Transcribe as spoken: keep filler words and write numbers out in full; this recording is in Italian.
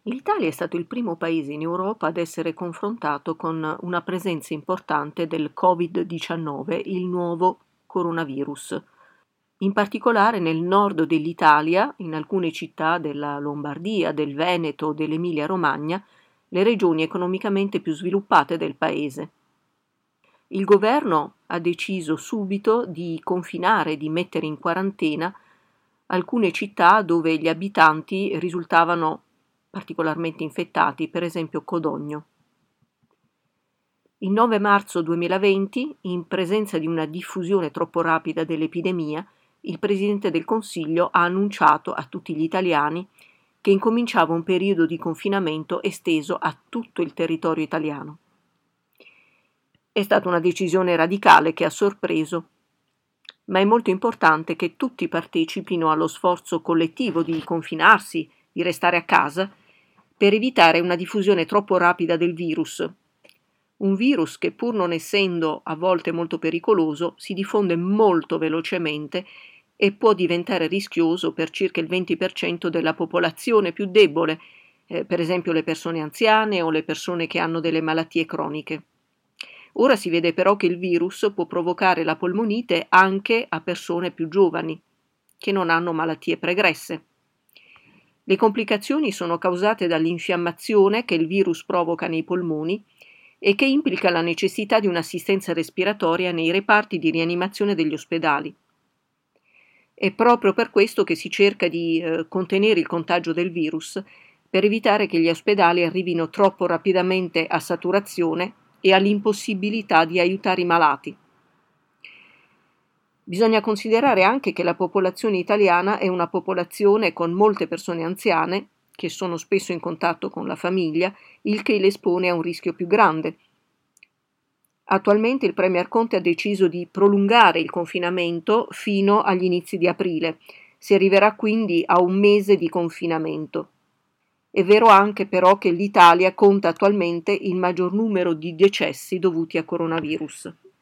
L'Italia è stato il primo paese in Europa ad essere confrontato con una presenza importante del covid diciannove, il nuovo coronavirus. In particolare nel nord dell'Italia, in alcune città della Lombardia, del Veneto, dell'Emilia-Romagna, le regioni economicamente più sviluppate del paese. Il governo ha deciso subito di confinare, di mettere in quarantena alcune città dove gli abitanti risultavano particolarmente infettati, per esempio Codogno. Il nove marzo duemilaventi, in presenza di una diffusione troppo rapida dell'epidemia, il Presidente del Consiglio ha annunciato a tutti gli italiani che incominciava un periodo di confinamento esteso a tutto il territorio italiano. È stata una decisione radicale che ha sorpreso, ma è molto importante che tutti partecipino allo sforzo collettivo di confinarsi, di restare a casa, per evitare una diffusione troppo rapida del virus. Un virus che, pur non essendo a volte molto pericoloso, si diffonde molto velocemente e può diventare rischioso per circa il venti per cento della popolazione più debole, eh, per esempio le persone anziane o le persone che hanno delle malattie croniche. Ora si vede però che il virus può provocare la polmonite anche a persone più giovani, che non hanno malattie pregresse. Le complicazioni sono causate dall'infiammazione che il virus provoca nei polmoni e che implica la necessità di un'assistenza respiratoria nei reparti di rianimazione degli ospedali. È proprio per questo che si cerca di eh, contenere il contagio del virus, per evitare che gli ospedali arrivino troppo rapidamente a saturazione e all'impossibilità di aiutare i malati. Bisogna considerare anche che la popolazione italiana è una popolazione con molte persone anziane, che sono spesso in contatto con la famiglia, il che le espone a un rischio più grande. Attualmente il Premier Conte ha deciso di prolungare il confinamento fino agli inizi di aprile. Si arriverà quindi a un mese di confinamento. È vero anche però che l'Italia conta attualmente il maggior numero di decessi dovuti a coronavirus.